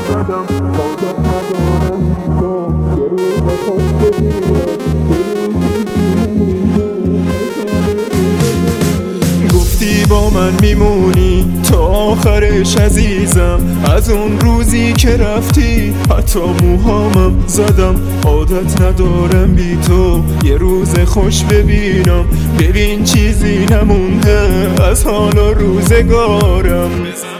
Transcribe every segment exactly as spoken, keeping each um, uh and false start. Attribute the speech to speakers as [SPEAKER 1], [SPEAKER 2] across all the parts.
[SPEAKER 1] زدم عادت ندارم تو یه روز خوش ببینم گفتی با من میمونی تا آخرش عزیزم، از اون روزی که رفتی حتی موهامم زدم عادت ندارم بی تو یه روز خوش ببینم. ببین چیزی نمونده از حال و روزگارم،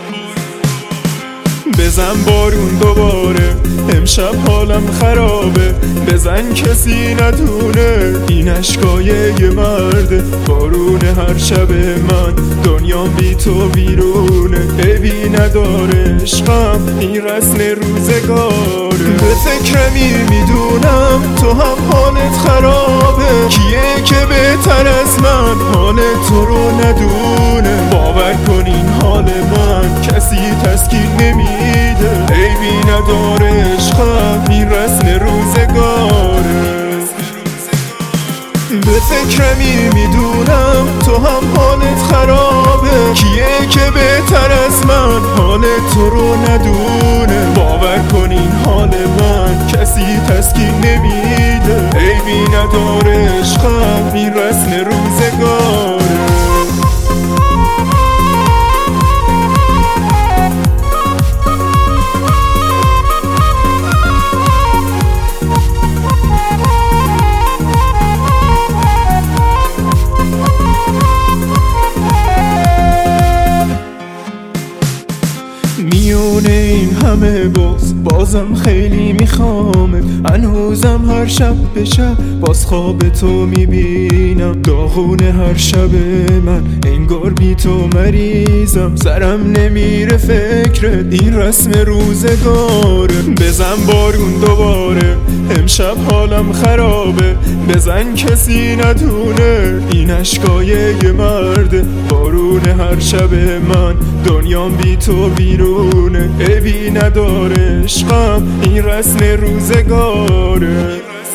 [SPEAKER 1] بزن بارون دوباره امشب حالم خرابه، بزن کسی ندونه این اشکای یه مرده. بارون هر شب من دنیام بی تو بیرونه، عیبی نداره عشقم این رسم روزگاره. به فکرمی میدونم تو هم حالت خرابه، کیه که بهتر از من حال تو رو ندونه. باور کن این حال من کسی تسکین نمیده، عیبی نداره عشقم این رسم روزگاره. به فکرمی میدونم تو هم حالت خرابه، کیه که بهتر از من حال تو رو ندونه. باور کن این حال من کسی تسکین نمیده، عیبی نداره عشقم این رسم روزگاره. میونه این همه باز بازم خیلی میخوامت، هنوزم هر شب به شب باز خواب تو میبینم. داغونه هر شب من انگار بی تو مریضم، سرم نمیره فکرت این رسم روزگاره. بزن بارون دوباره امشب حالم خرابه، بزن کسی ندونه این اشکای یه مرده. بارون هر شب من دنیام بی تو بیرونه، عیبی نداره عشقم این رسم روزگاره.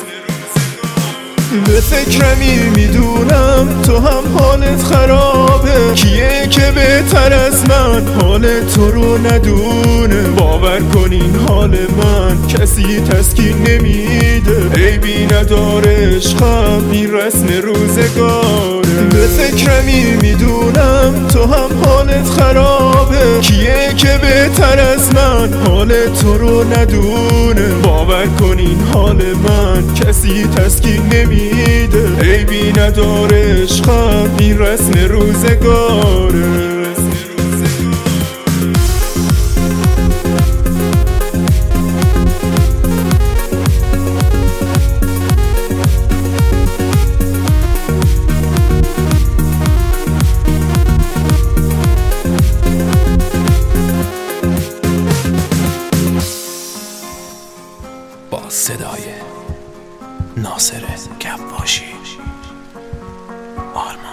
[SPEAKER 1] به فکرمی میدونم تو هم حالت خرابه، کیه که بهتر از من حال تو رو ندونه. باور کن این حال من کسی تسکین نمیده، عیبی نداره عشقم این رسم روزگاره. به فکرمی میدونم تو هم حالت خرابه، کیه که بهتر از من حال تو رو ندونه. باور کن این حال من کسی تسکین نمیده، عیبی نداره عشقم این رسم روزگاره.
[SPEAKER 2] با صدای ناصر کفاشی آرمان.